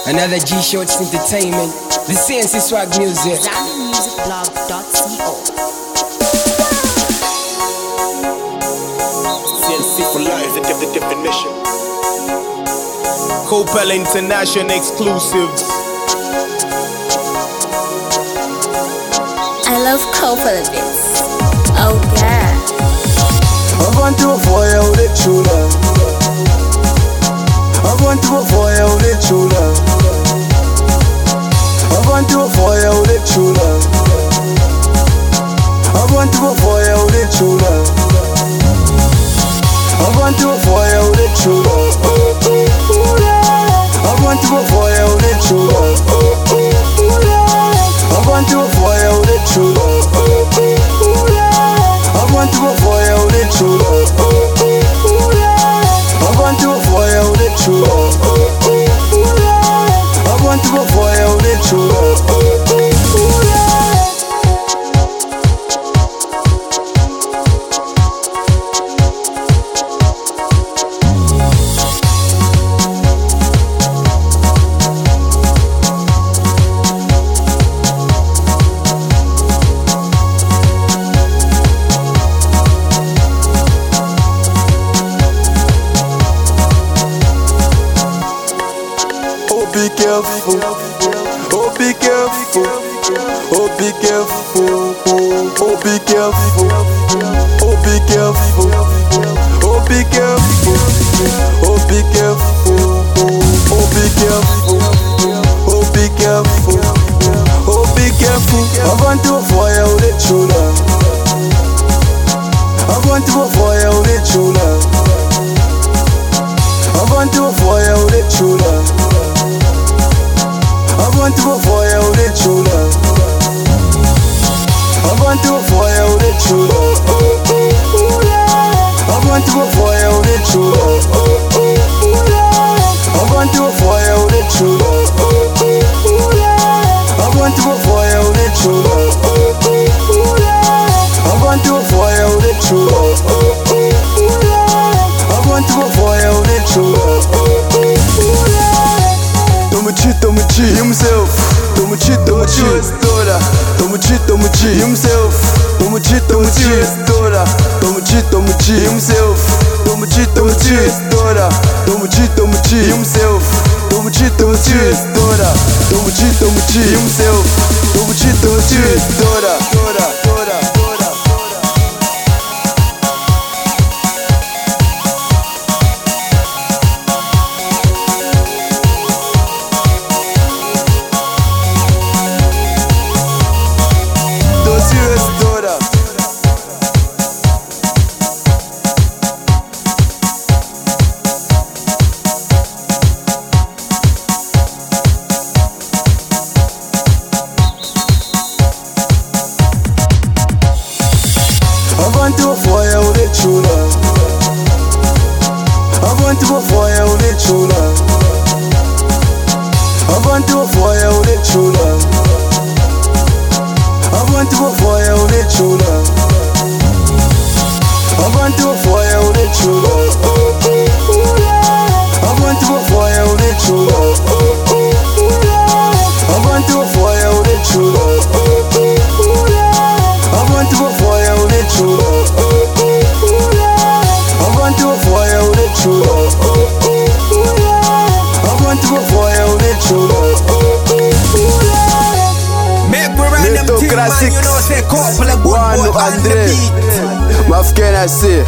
Another G Shorts Entertainment. The CNC Swag Music. ZambianMusicBlog.co. CNC for life, the different mission. Copel International exclusives. I love Copel bits. Oh yeah. I want to for you the true love. I want to for you the true love. I want to for you the true love. I want to for you the true love. I want to for you the true love. I want to for you the true love. I want to for you the true love. I want to for you the true love. I want to for you the true love. I want to for you the true love. Be careful, oh be careful, oh be careful, oh be careful, oh be careful, oh be careful, oh be careful, oh be careful, oh be careful, oh be careful. I want to for you the true love. I want to for you the true love. I want to for you the true love. I want to for you the true love. I want to for you the true love. I want to for you the true love. I want to for you the true love. I want to for you the true love. I want to for you the true love. I want to for you the true love. Toma cheat himself. Toma cheat estoura. Toma cheat himself. Toma cheat estoura. Toma cheat himself. Toma cheat estoura. Toma cheat himself. Toma cheat estoura. Toma cheat himself. Toma cheat estoura. I want to for you the true love. I want to for you the true love. I want to for you the true love. I want to for you the true love. I want to for you the true love. I want to for you the true love. I want to for you the true love. I want to for you the true love. I want to for you the true love. I want to for you the true love. Make we run them things, man. You know, say couple of good boy on the beat. What can I say?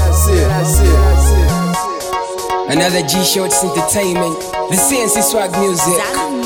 Another G Shorts Entertainment. The CNC Swag Music.